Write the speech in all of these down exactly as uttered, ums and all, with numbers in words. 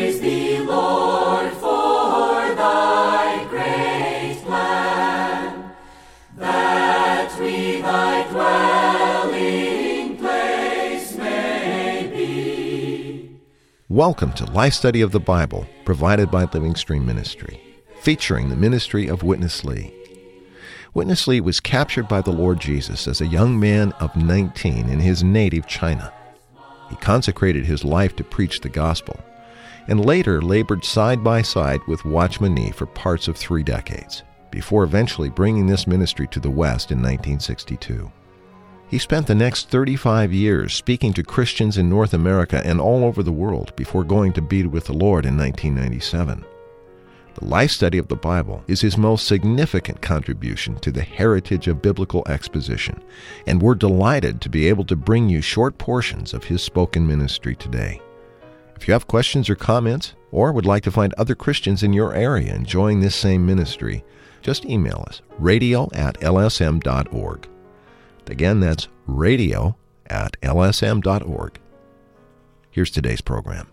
Praise thee, Lord, for thy great plan, that we thy dwelling place may be. Welcome to Life Study of the Bible, provided by Living Stream Ministry, featuring the ministry of Witness Lee. Witness Lee was captured by the Lord Jesus as a young man of nineteen in his native China. He consecrated his life to preach the gospel, and later labored side by side with Watchman Nee for parts of three decades, before eventually bringing this ministry to the West in nineteen sixty-two. He spent the next thirty-five years speaking to Christians in North America and all over the world before going to be with the Lord in nineteen ninety-seven. The life study of the Bible is his most significant contribution to the heritage of biblical exposition, and we're delighted to be able to bring you short portions of his spoken ministry today. If you have questions or comments, or would like to find other Christians in your area enjoying this same ministry, just email us, radio at l s m dot org. Again, that's radio at l s m dot org. Here's today's program.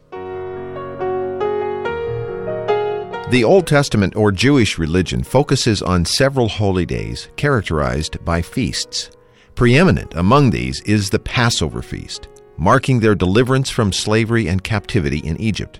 The Old Testament or Jewish religion focuses on several holy days characterized by feasts. Preeminent among these is the Passover feast, marking their deliverance from slavery and captivity in Egypt.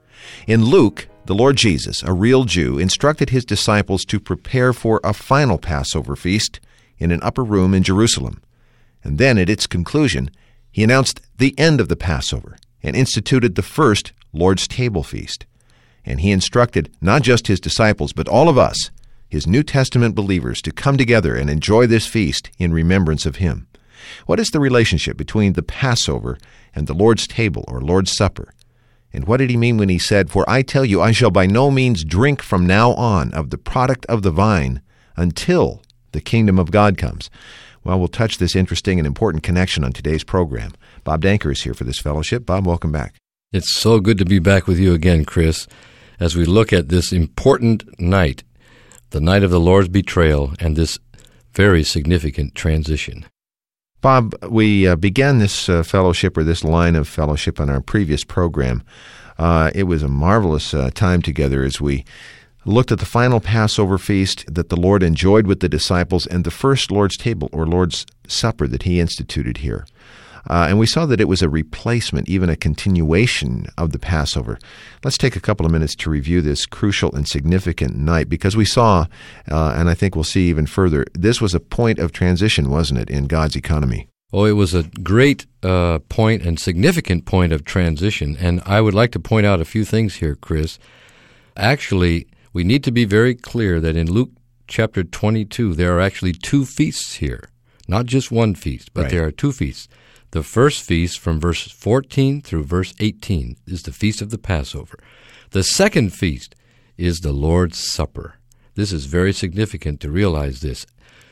In Luke, the Lord Jesus, a real Jew, instructed his disciples to prepare for a final Passover feast in an upper room in Jerusalem. And then, at its conclusion, he announced the end of the Passover and instituted the first Lord's Table feast. And he instructed not just his disciples, but all of us, his New Testament believers, to come together and enjoy this feast in remembrance of him. What is the relationship between the Passover and the Lord's Table or Lord's Supper? And what did he mean when he said, "For I tell you, I shall by no means drink from now on of the product of the vine until the kingdom of God comes"? Well, we'll touch this interesting and important connection on today's program. Bob Danker is here for this fellowship. Bob, welcome back. It's so good to be back with you again, Chris, as we look at this important night, the night of the Lord's betrayal, and this very significant transition. Bob, we uh, began this uh, fellowship, or this line of fellowship, on our previous program. Uh, it was a marvelous uh, time together as we looked at the final Passover feast that the Lord enjoyed with the disciples and the first Lord's Table, or Lord's Supper, that he instituted here. Uh, and we saw that it was a replacement, even a continuation of the Passover. Let's take a couple of minutes to review this crucial and significant night, because we saw, uh, and I think we'll see even further, this was a point of transition, wasn't it, in God's economy? Oh, it was a great uh, point and significant point of transition. And I would like to point out a few things here, Chris. Actually, we need to be very clear that in Luke chapter twenty-two, there are actually two feasts here. Not just one feast, but right. There are two feasts. The first feast, from verse fourteen through verse eighteen, is the Feast of the Passover. The second feast is the Lord's Supper. This is very significant to realize this.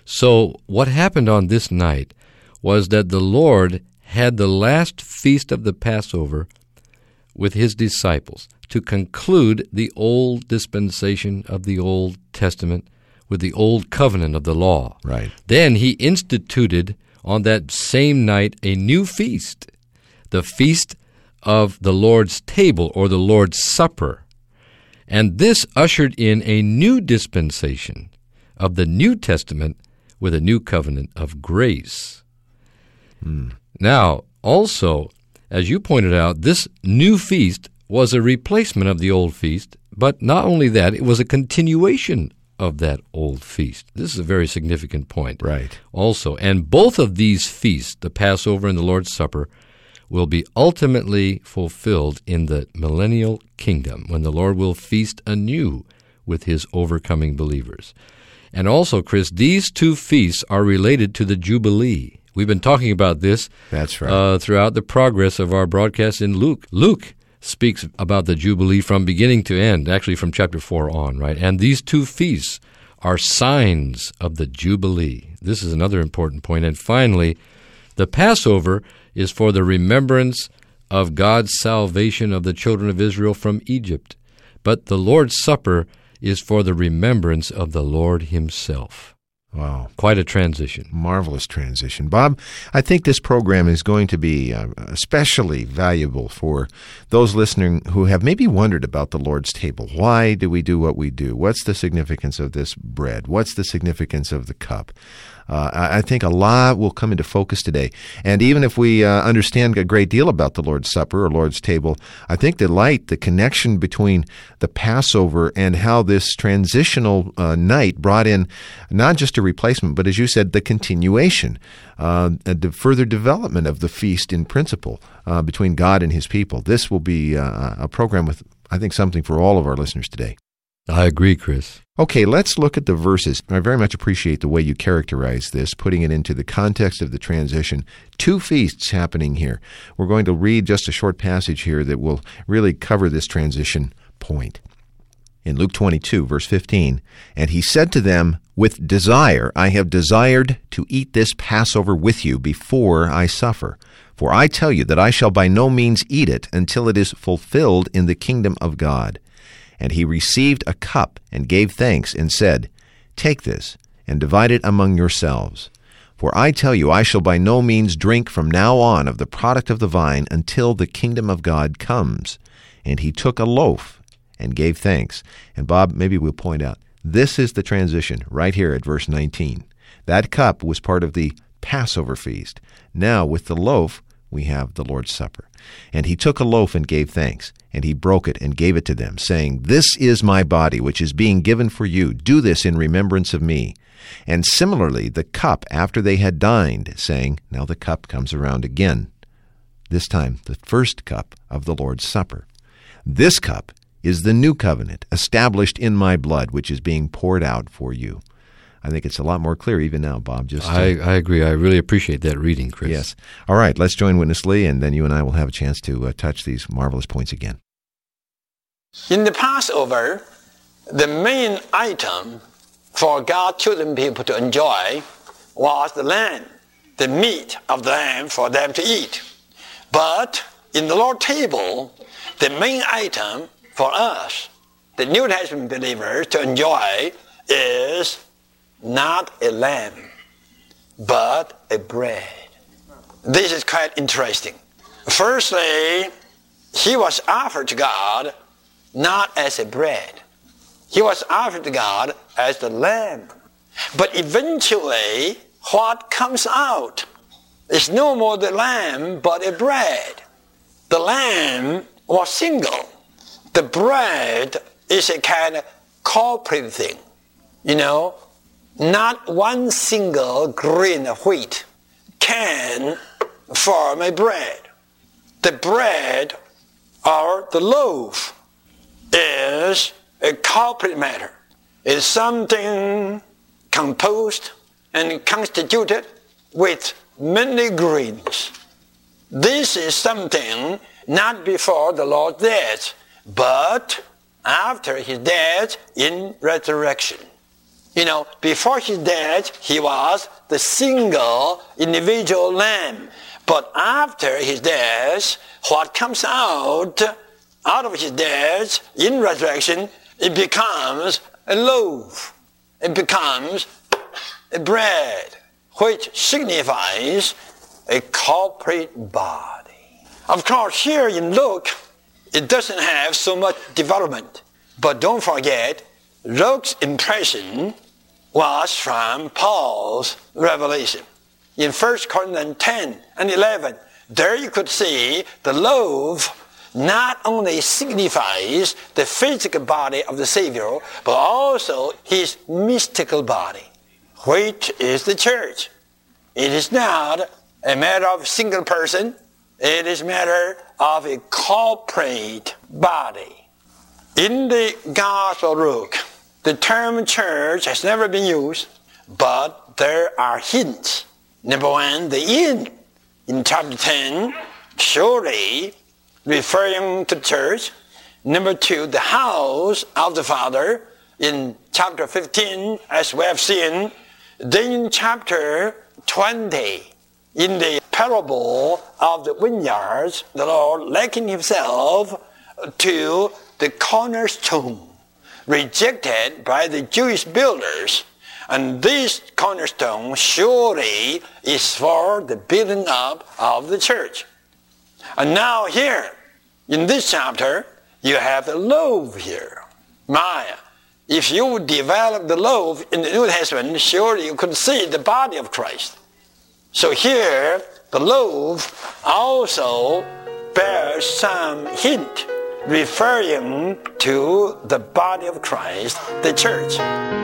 So what happened on this night was that the Lord had the last feast of the Passover with his disciples to conclude the old dispensation of the Old Testament with the old covenant of the law. Right. Then he instituted on that same night a new feast, the Feast of the Lord's Table, or the Lord's Supper. And this ushered in a new dispensation of the New Testament with a new covenant of grace. Mm. Now, also, as you pointed out, this new feast was a replacement of the old feast, but not only that, it was a continuation of that old feast. This is a very significant point. Right. Also, and both of these feasts, the Passover and the Lord's Supper, will be ultimately fulfilled in the millennial kingdom, when the Lord will feast anew with his overcoming believers. And also, Chris, these two feasts are related to the Jubilee. We've been talking about this That's right. uh, throughout the progress of our broadcast in Luke. Luke speaks about the Jubilee from beginning to end, actually from chapter four on, right? And these two feasts are signs of the Jubilee. This is another important point. And finally, the Passover is for the remembrance of God's salvation of the children of Israel from Egypt. But the Lord's Supper is for the remembrance of the Lord himself. Wow. Quite a transition. Marvelous transition. Bob, I think this program is going to be uh, especially valuable for those listening who have maybe wondered about the Lord's table. Why do we do what we do? What's the significance of this bread? What's the significance of the cup? Uh, I think a lot will come into focus today. And even if we uh, understand a great deal about the Lord's Supper or Lord's table, I think the light, the connection between the Passover and how this transitional uh, night brought in not just a replacement, but as you said, the continuation, uh, the further development of the feast in principle uh, between God and his people. This will be uh, a program with, I think, something for all of our listeners today. I agree, Chris. Okay, let's look at the verses. I very much appreciate the way you characterize this, putting it into the context of the transition. Two feasts happening here. We're going to read just a short passage here that will really cover this transition point. In Luke twenty-two, verse fifteen, "And he said to them, With desire I have desired to eat this Passover with you before I suffer. For I tell you that I shall by no means eat it until it is fulfilled in the kingdom of God. And he received a cup and gave thanks and said, Take this and divide it among yourselves. For I tell you, I shall by no means drink from now on of the product of the vine until the kingdom of God comes. And he took a loaf and gave thanks." And Bob, maybe we'll point out, this is the transition right here at verse nineteen. That cup was part of the Passover feast. Now with the loaf, we have the Lord's Supper. "And he took a loaf and gave thanks, and he broke it and gave it to them, saying, This is my body, which is being given for you. Do this in remembrance of me. And similarly, the cup after they had dined, saying," now the cup comes around again, this time the first cup of the Lord's Supper. "This cup is the new covenant, established in my blood, which is being poured out for you." I think it's a lot more clear even now, Bob. Just to, I, I agree. I really appreciate that reading, Chris. Yes. All right, let's join Witness Lee, and then you and I will have a chance to uh, touch these marvelous points again. In the Passover, the main item for God's chosen people to enjoy was the lamb, the meat of the lamb for them to eat. But in the Lord's table, the main item for us, the New Testament believers, to enjoy is not a lamb, but a bread. This is quite interesting. Firstly, he was offered to God not as a bread. He was offered to God as the lamb. But eventually, what comes out is no more the lamb, but a bread. The lamb was single. The bread is a kind of corporate thing. You know, not one single grain of wheat can form a bread. The bread or the loaf is a corporate matter. It is something composed and constituted with many grains. This is something not before the Lord's death, but after his death in resurrection. You know, before his death, he was the single individual lamb. But after his death, what comes out, out of his death in resurrection, it becomes a loaf. It becomes a bread, which signifies a corporate body. Of course, here in Luke, it doesn't have so much development. But don't forget, Luke's impression was from Paul's revelation. In First Corinthians ten and eleven, there you could see the loaf not only signifies the physical body of the Savior, but also his mystical body, which is the church. It is not a matter of a single person. It is a matter of a corporate body. In the Gospel of Luke, the term church has never been used, but there are hints. Number one, the inn in chapter ten, surely referring to the church. Number two, the house of the Father in chapter fifteen, as we have seen. Then in chapter twenty, in the parable of the vineyards, the Lord likened himself to the cornerstone, rejected by the Jewish builders, And this cornerstone surely is for the building up of the church. And now here, in this chapter, you have the loaf here. Maya, if you would develop the loaf in the New Testament, surely you could see the body of Christ. So here, the loaf also bears some hint referring to the body of Christ, the church.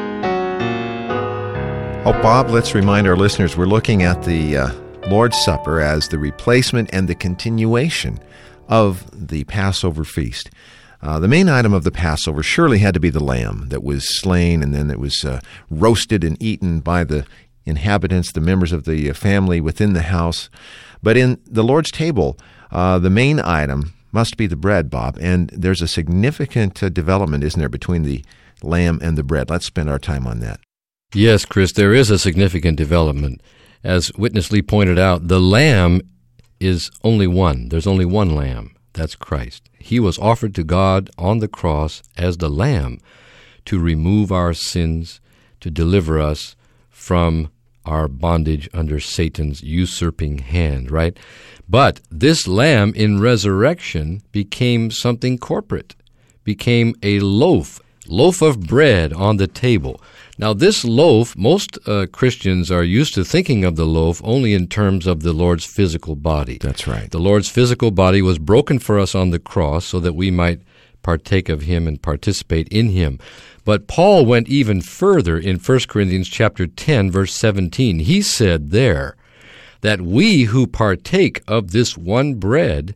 Oh, Bob, let's remind our listeners we're looking at the uh, Lord's Supper as the replacement and the continuation of the Passover feast. Uh, the main item of the Passover surely had to be the lamb that was slain and then it was uh, roasted and eaten by the inhabitants, the members of the family within the house. But in the Lord's table, uh, the main item must be the bread, Bob, and there's a significant uh, development, isn't there, between the lamb and the bread. Let's spend our time on that. Yes, Chris, there is a significant development. As Witness Lee pointed out, the lamb is only one. There's only one lamb. That's Christ. He was offered to God on the cross as the lamb to remove our sins, to deliver us from our bondage under Satan's usurping hand, right? But this lamb in resurrection became something corporate, became a loaf, loaf of bread on the table. Now, this loaf, most uh, Christians are used to thinking of the loaf only in terms of the Lord's physical body. That's right. The Lord's physical body was broken for us on the cross so that we might partake of him and participate in him. But Paul went even further in First Corinthians chapter ten, verse seventeen. He said there that we who partake of this one bread,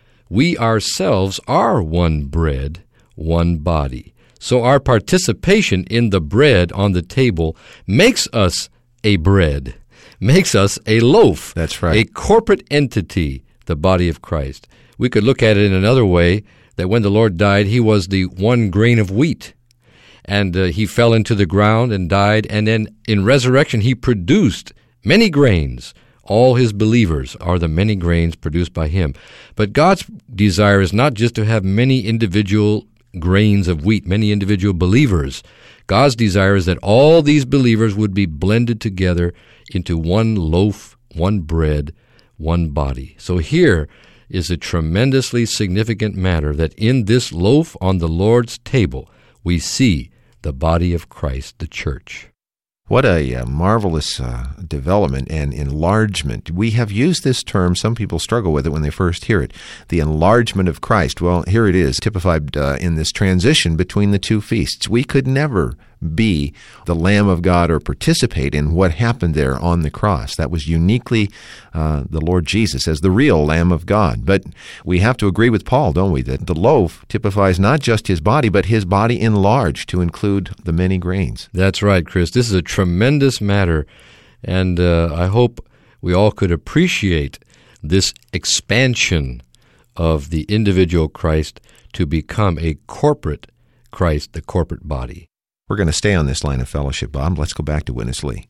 we ourselves are one bread, one body. So our participation in the bread on the table makes us a bread, makes us a loaf. That's right. A corporate entity, the body of Christ. We could look at it in another way, that when the Lord died, he was the one grain of wheat. And uh, he fell into the ground and died. And then in resurrection, he produced many grains. All his believers are the many grains produced by him. But God's desire is not just to have many individual grains of wheat, many individual believers. God's desire is that all these believers would be blended together into one loaf, one bread, one body. So here is a tremendously significant matter that in this loaf on the Lord's table, we see the body of Christ, the church. What a uh, marvelous uh, development and enlargement. We have used this term. Some people struggle with it when they first hear it. The enlargement of Christ. Well, here it is, typified uh, in this transition between the two feasts. We could never be the Lamb of God or participate in what happened there on the cross. That was uniquely uh, the Lord Jesus as the real Lamb of God. But we have to agree with Paul, don't we, that the loaf typifies not just his body, but his body enlarged to include the many grains. That's right, Chris. This is a tremendous matter, and uh, I hope we all could appreciate this expansion of the individual Christ to become a corporate Christ, the corporate body. We're going to stay on this line of fellowship, Bob. Let's go back to Witness Lee.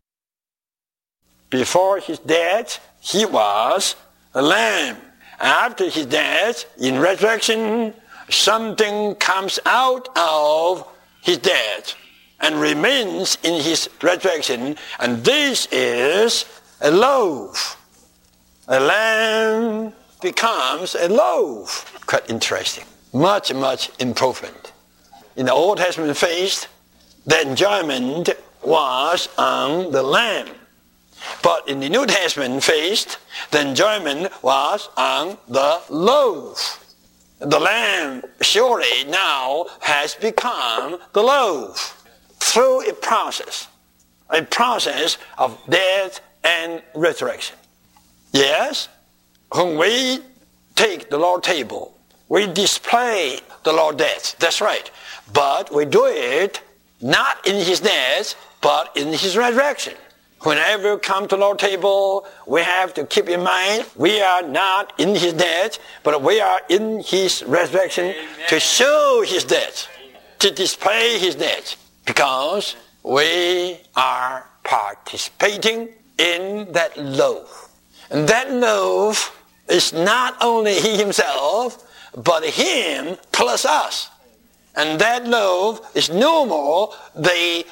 Before his death, he was a lamb. After his death, in resurrection, something comes out of his death and remains in his resurrection, and this is a loaf. A lamb becomes a loaf. Quite interesting. Much, much improvement. In the Old Testament feast, the enjoyment was on the lamb. But in the New Testament feast, the enjoyment was on the loaf. The lamb surely now has become the loaf through a process, a process of death and resurrection. Yes, when we take the Lord's table, we display the Lord's death. That's right. But we do it not in his death, but in his resurrection. Whenever we come to the Lord's table, we have to keep in mind we are not in his death, but we are in his resurrection. Amen. To show his death, to display his death, because we are participating in that loaf. And that loaf is not only he himself, but him plus us. And that loaf is no more the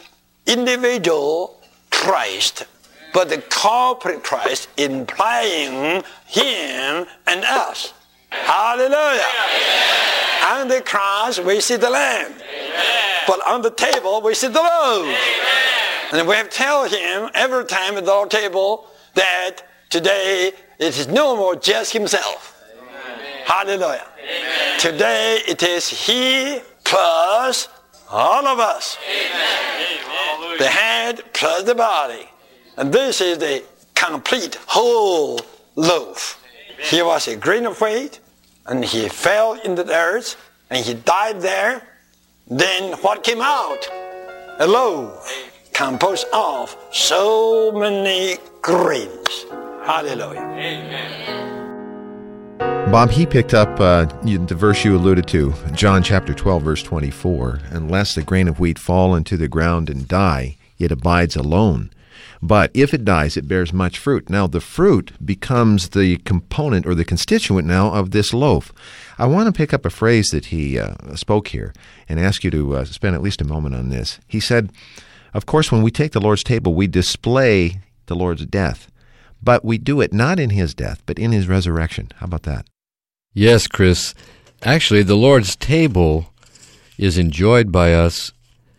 individual Christ, but the corporate Christ implying him and us. Hallelujah. Amen. On the cross we see the Lamb. Amen. But on the table we see the loaf. Amen. And we have to tell him every time at the Lord's table that today it is no more just himself. Amen. Hallelujah. Amen. Today it is he plus all of us. Amen. The head plus the body. And this is the complete whole loaf. Amen. He was a grain of wheat, and he fell into the earth, and he died there. Then what came out? A loaf composed of so many grains. Hallelujah. Amen. Bob, he picked up uh, the verse you alluded to, John chapter twelve, verse twenty-four. Unless the grain of wheat fall into the ground and die, it abides alone. But if it dies, it bears much fruit. Now, the fruit becomes the component or the constituent now of this loaf. I want to pick up a phrase that he uh, spoke here and ask you to uh, spend at least a moment on this. He said, of course, when we take the Lord's table, we display the Lord's death. But we do it not in his death, but in his resurrection. How about that? Yes, Chris. Actually, the Lord's table is enjoyed by us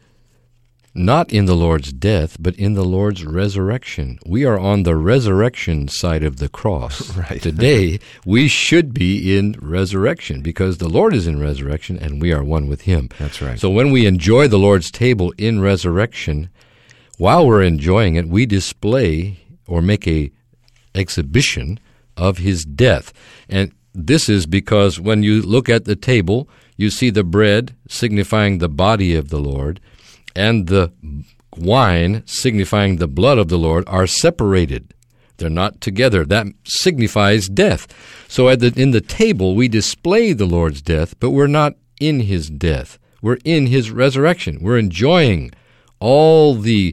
not in the Lord's death, but in the Lord's resurrection. We are on the resurrection side of the cross. Right. Today, we should be in resurrection because the Lord is in resurrection and we are one with him. That's right. So when we enjoy the Lord's table in resurrection, while we're enjoying it, we display or make a exhibition of his death. And this is because when you look at the table, you see the bread signifying the body of the Lord, and the wine, signifying the blood of the Lord, are separated. They're not together. That signifies death. So at the, in the table, we display the Lord's death, but we're not in his death. We're in his resurrection. We're enjoying all the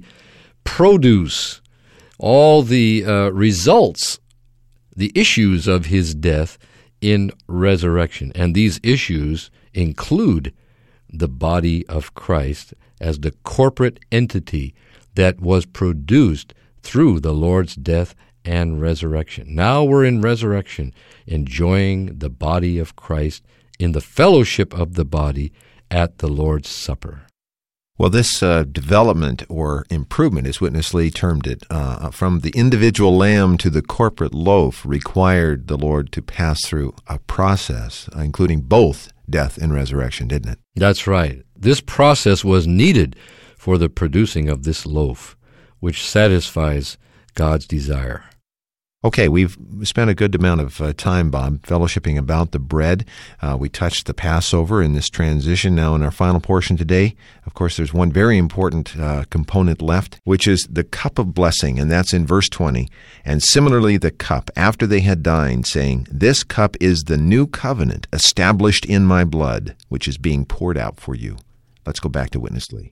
produce, all the uh, results, the issues of his death in resurrection. And these issues include the body of Christ as the corporate entity that was produced through the Lord's death and resurrection. Now we're in resurrection, enjoying the body of Christ in the fellowship of the body at the Lord's Supper. Well, this uh, development or improvement, as Witness Lee termed it, uh, from the individual lamb to the corporate loaf required the Lord to pass through a process, uh, including both death and resurrection, didn't it? That's right. This process was needed for the producing of this loaf, which satisfies God's desire. Okay, we've spent a good amount of uh, time, Bob, fellowshipping about the bread. Uh, we touched the Passover in this transition. Now in our final portion today, of course, there's one very important uh, component left, which is the cup of blessing, and that's in verse twenty. And similarly the cup, after they had dined, saying, "This cup is the new covenant established in my blood, which is being poured out for you." Let's go back to Witness Lee.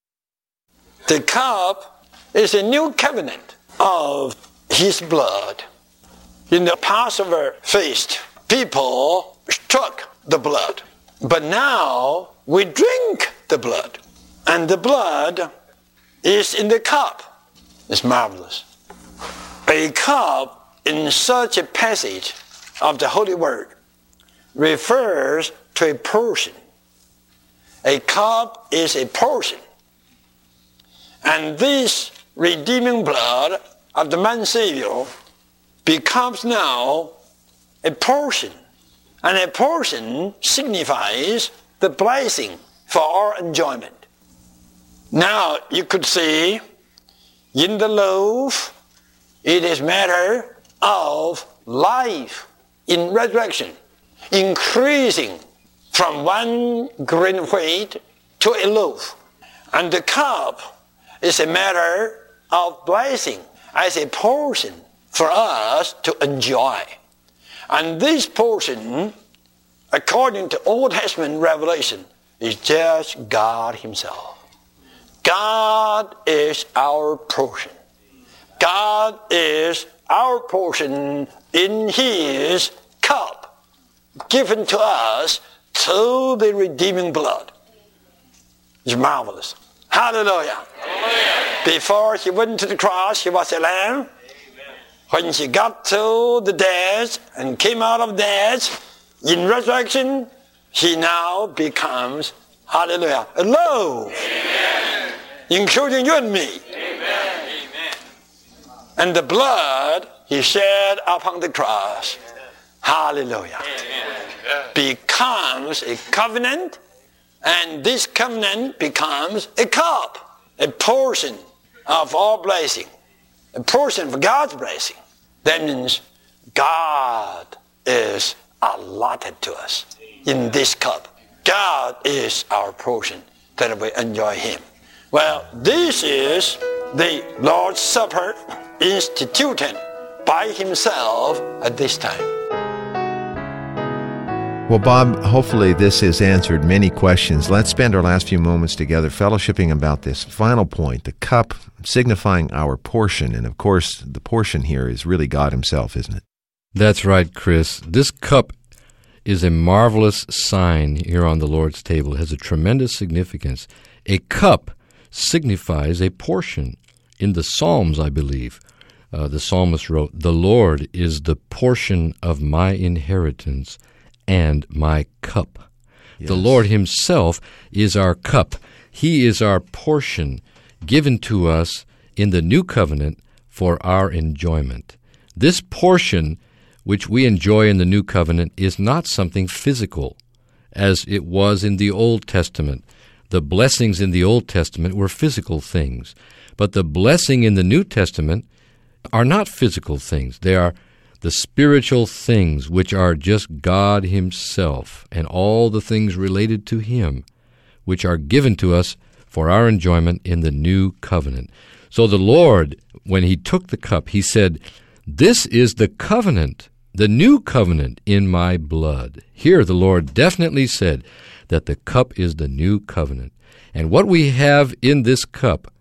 The cup is a new covenant of his blood. In the Passover feast, people struck the blood. But now we drink the blood. And the blood is in the cup. It's marvelous. A cup in such a passage of the Holy Word refers to a person. A cup is a person. And this redeeming blood of the man Savior becomes now a portion. And a portion signifies the blessing for our enjoyment. Now you could see in the loaf, it is matter of life in resurrection, increasing from one grain of wheat to a loaf. And the cup is a matter of blessing as a portion for us to enjoy. And this portion, according to Old Testament revelation, is just God himself. God is our portion. God is our portion in his cup, given to us through the redeeming blood. It's marvelous. Hallelujah. Hallelujah. Before he went to the cross, he was a lamb. When he got to the death and came out of death, in resurrection, he now becomes, hallelujah, a lamb, including you and me. Amen. And the blood he shed upon the cross, hallelujah, Amen. Becomes a covenant, and this covenant becomes a cup, a portion of all blessing, a portion of God's blessing. That means God is allotted to us in this cup. God is our portion that we enjoy Him. Well, this is the Lord's Supper instituted by Himself at this time. Well, Bob, hopefully this has answered many questions. Let's spend our last few moments together fellowshipping about this final point, the cup signifying our portion. And of course, the portion here is really God Himself, isn't it? That's right, Chris. This cup is a marvelous sign here on the Lord's table. It has a tremendous significance. A cup signifies a portion. In the Psalms, I believe, uh, the psalmist wrote, "The Lord is the portion of my inheritance and my cup." Yes. The Lord Himself is our cup. He is our portion given to us in the new covenant for our enjoyment. This portion which we enjoy in the new covenant is not something physical, as it was in the Old Testament. The blessings in the Old Testament were physical things, but the blessing in the New Testament are not physical things. They are the spiritual things which are just God Himself and all the things related to Him, which are given to us for our enjoyment in the new covenant. So the Lord, when He took the cup, He said, "This is the covenant, the new covenant in my blood." Here the Lord definitely said that the cup is the new covenant. And what we have in this cup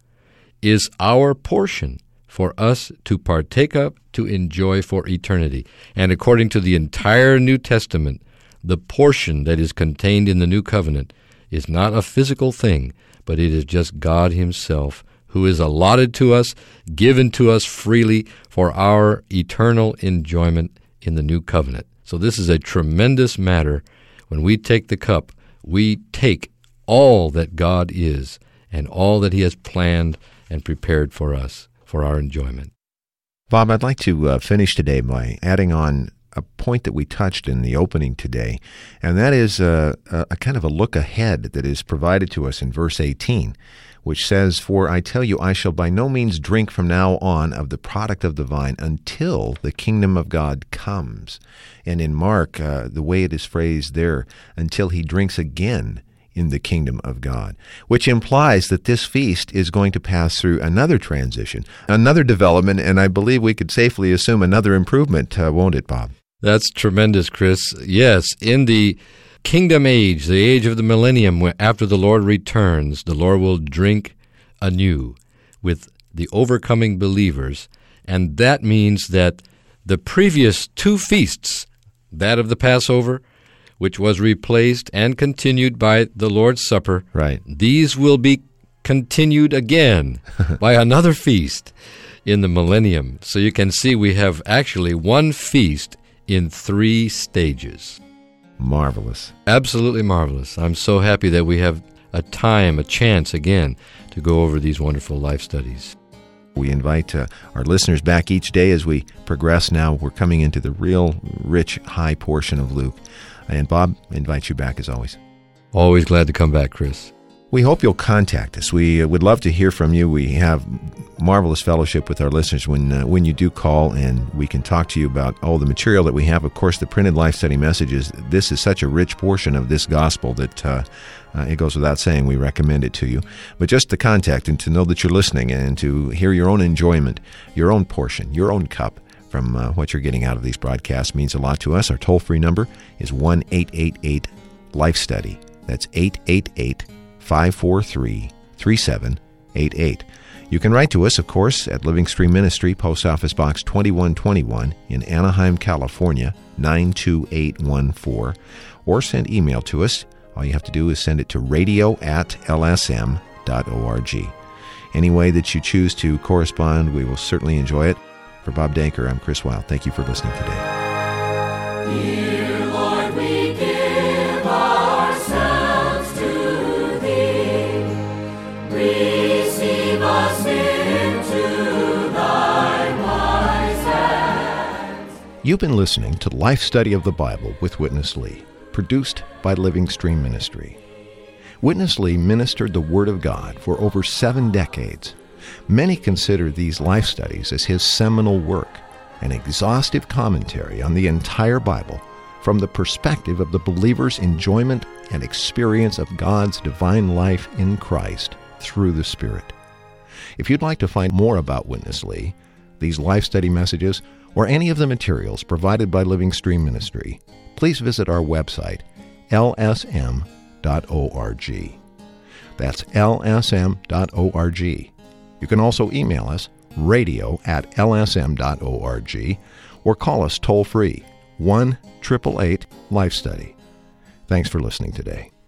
is our portion for us to partake of, to enjoy for eternity. And according to the entire New Testament, the portion that is contained in the new covenant is not a physical thing, but it is just God Himself who is allotted to us, given to us freely for our eternal enjoyment in the new covenant. So this is a tremendous matter. When we take the cup, we take all that God is and all that He has planned and prepared for us for our enjoyment. Bob, I'd like to uh, finish today by adding on a point that we touched in the opening today, and that is a, a, a kind of a look ahead that is provided to us in verse eighteen, which says, "For I tell you, I shall by no means drink from now on of the product of the vine until the kingdom of God comes." And in Mark, uh, the way it is phrased there, "until He drinks again in the kingdom of God," which implies that this feast is going to pass through another transition, another development, and I believe we could safely assume another improvement, uh, won't it, Bob? That's tremendous, Chris. Yes, in the kingdom age, the age of the millennium, after the Lord returns, the Lord will drink anew with the overcoming believers, and that means that the previous two feasts, that of the Passover, which was replaced and continued by the Lord's Supper, right, these will be continued again by another feast in the millennium. So you can see we have actually one feast in three stages. Marvelous. Absolutely marvelous. I'm so happy that we have a time, a chance again, to go over these wonderful life studies. We invite uh, our listeners back each day as we progress now. We're coming into the real rich, high portion of Luke. And Bob, invite you back as always. Always glad to come back, Chris. We hope you'll contact us. We uh, would love to hear from you. We have marvelous fellowship with our listeners when uh, when you do call, and we can talk to you about all the material that we have. Of course, the printed Life Study Messages. This is such a rich portion of this gospel that uh, uh, it goes without saying we recommend it to you. But just to contact and to know that you're listening and to hear your own enjoyment, your own portion, your own cup from uh, what you're getting out of these broadcasts means a lot to us. Our toll-free number is one eight eight eight Life Study. That's eight eight eight, five four three, three seven eight eight. You can write to us, of course, at Living Stream Ministry, Post Office Box twenty-one twenty-one in Anaheim, California, nine two eight one four, or send email to us. All you have to do is send it to radio at l s m dot org. Any way that you choose to correspond, we will certainly enjoy it. For Bob Danker, I'm Chris Wilde. Thank you for listening today. Dear Lord, we give ourselves to Thee. Receive us into Thy wise hands. You've been listening to Life Study of the Bible with Witness Lee, produced by Living Stream Ministry. Witness Lee ministered the Word of God for over seven decades. Many consider these life studies as his seminal work, an exhaustive commentary on the entire Bible from the perspective of the believer's enjoyment and experience of God's divine life in Christ through the Spirit. If you'd like to find more about Witness Lee, these life study messages, or any of the materials provided by Living Stream Ministry, please visit our website, L S M dot org. That's L S M dot org. You can also email us, radio at L S M dot org, or call us toll-free, one eight eight eight, Life Study. Thanks for listening today.